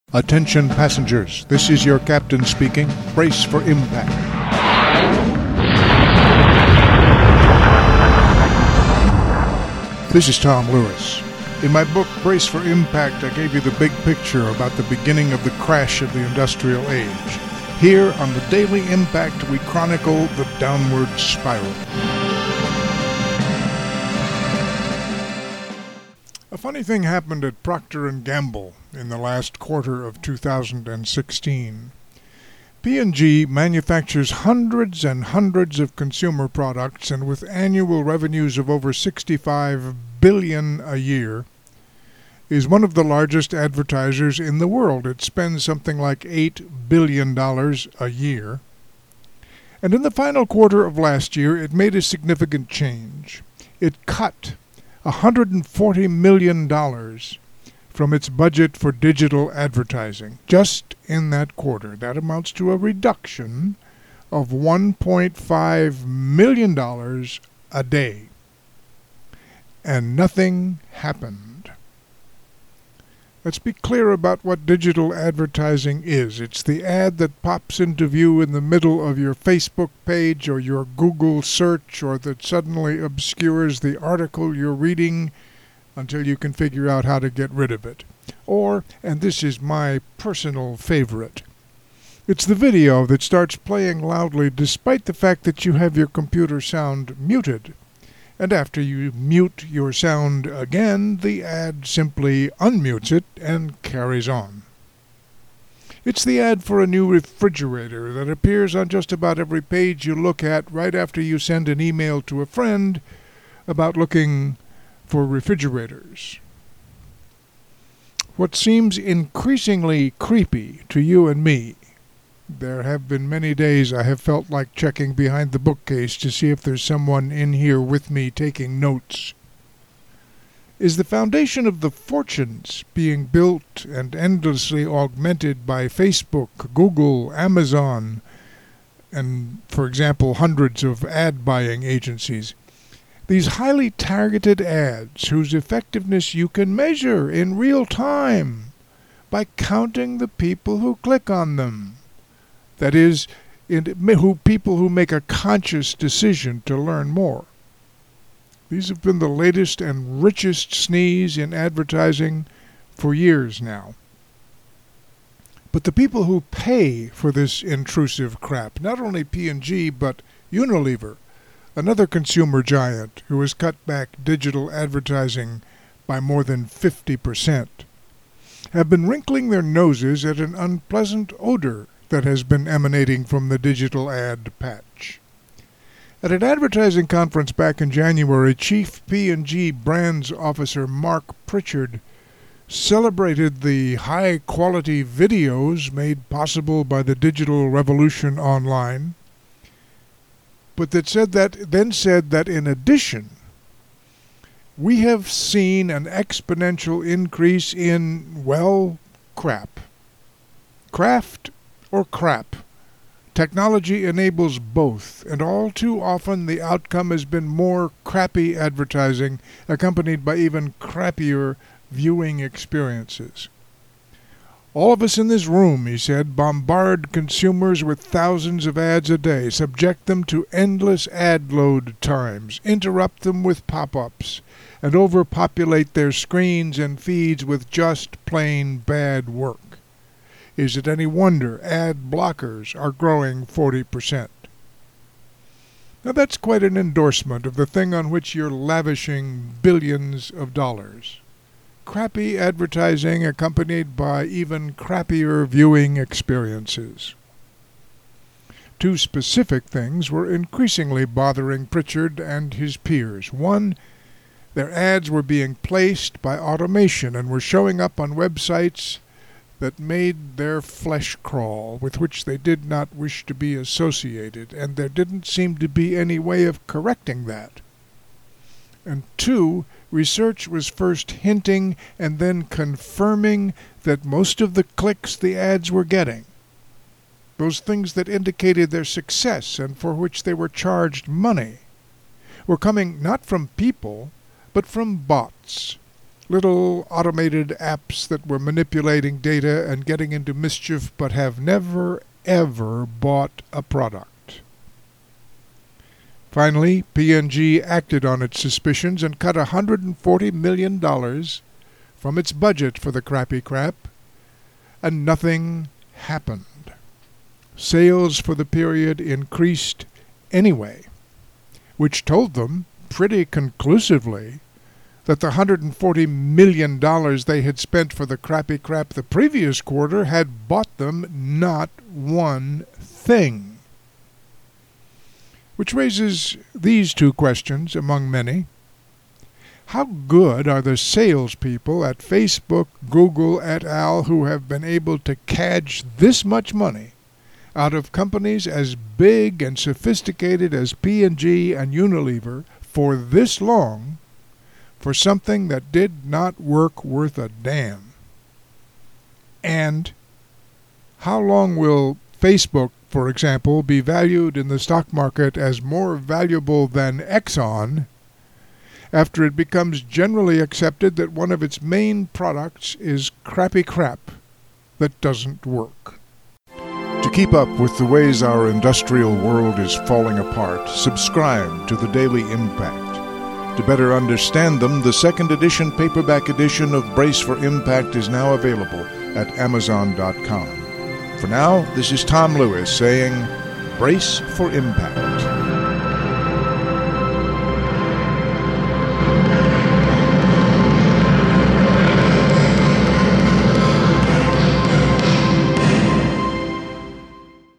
Attention passengers, this is your captain speaking. Brace for impact. This is Tom Lewis. In my book, Brace for Impact, I gave you the big picture about the beginning of the crash of the industrial age. Here on the Daily Impact, we chronicle the downward spiral. A funny thing happened at Procter & Gamble in the last quarter of 2016. P&G manufactures hundreds and hundreds of consumer products, and with annual revenues of over $65 billion a year, is one of the largest advertisers in the world. It spends something like $8 billion a year. And in the final quarter of last year, it made a significant change. It cut $140 million from its budget for digital advertising, just in that quarter. That amounts to a reduction of $1.5 million a day. And nothing happened. Let's be clear about what digital advertising is. It's the ad that pops into view in the middle of your Facebook page or your Google search, or that suddenly obscures the article you're reading until you can figure out how to get rid of it. Or, and this is my personal favorite, it's the video that starts playing loudly despite the fact that you have your computer sound muted. And after you mute your sound again, the ad simply unmutes it and carries on. It's the ad for a new refrigerator that appears on just about every page you look at right after you send an email to a friend about looking for refrigerators. What seems increasingly creepy to you and me, there have been many days I have felt like checking behind the bookcase to see if there's someone in here with me taking notes, is the foundation of the fortunes being built and endlessly augmented by Facebook, Google, Amazon, and, for example, hundreds of ad-buying agencies. These highly targeted ads whose effectiveness you can measure in real time by counting the people who click on them. That is, people who make a conscious decision to learn more. These have been the latest and richest sneeze in advertising for years now. But the people who pay for this intrusive crap, not only P&G, but Unilever, another consumer giant who has cut back digital advertising by more than 50%, have been wrinkling their noses at an unpleasant odor that has been emanating from the digital ad patch. At an advertising conference back in January, Chief P&G Brands Officer Mark Pritchard celebrated the high-quality videos made possible by the digital revolution online, but then said that in addition, we have seen an exponential increase in, well, crap. Craft or crap. Technology enables both, and all too often the outcome has been more crappy advertising, accompanied by even crappier viewing experiences. All of us in this room, he said, bombard consumers with thousands of ads a day, subject them to endless ad load times, interrupt them with pop-ups, and overpopulate their screens and feeds with just plain bad work. Is it any wonder ad blockers are growing 40%? Now that's quite an endorsement of the thing on which you're lavishing billions of dollars. Crappy advertising accompanied by even crappier viewing experiences. Two specific things were increasingly bothering Pritchard and his peers. One, their ads were being placed by automation and were showing up on websites that made their flesh crawl, with which they did not wish to be associated, and there didn't seem to be any way of correcting that. And two, research was first hinting and then confirming that most of the clicks the ads were getting, those things that indicated their success and for which they were charged money, were coming not from people, but from bots, little automated apps that were manipulating data and getting into mischief, but have never, ever bought a product. Finally, P&G acted on its suspicions and cut $140 million from its budget for the crappy crap, and nothing happened. Sales for the period increased anyway, which told them pretty conclusively that the $140 million they had spent for the crappy crap the previous quarter had bought them not one thing. Which raises these two questions among many. How good are the salespeople at Facebook, Google, et al. Who have been able to cadge this much money out of companies as big and sophisticated as P&G and Unilever for this long for something that did not work worth a damn? And how long will Facebook, for example, be valued in the stock market as more valuable than Exxon after it becomes generally accepted that one of its main products is crappy crap that doesn't work? To keep up with the ways our industrial world is falling apart, subscribe to the Daily Impact. To better understand them, the second edition paperback edition of Brace for Impact is now available at Amazon.com. For now, this is Tom Lewis saying, Brace for Impact.